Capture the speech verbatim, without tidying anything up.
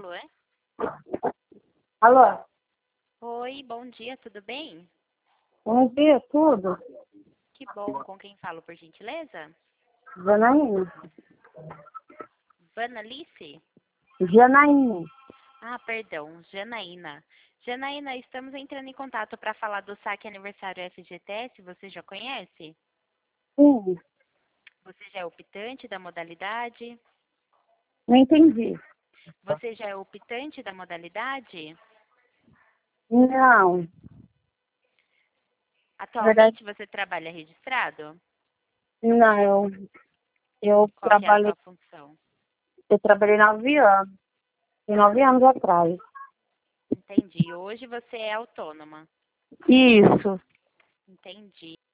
Alô? Alô? Oi, bom dia, tudo bem? Bom dia, tudo? Que bom, com quem falo, por gentileza? Janaína. Vanalice? Janaína. Ah, perdão, Janaína. Janaína, estamos entrando em contato para falar do saque aniversário F G T S, você já conhece? Sim, Você já é optante da modalidade? não entendi. Você já é optante da modalidade? Não, na verdade, Atualmente você trabalha registrado? não, eu, eu Qual que é a trabalhei, sua função? eu trabalhei nove anos, tem nove anos atrás. Entendi. Hoje você é autônoma. Isso. Entendi.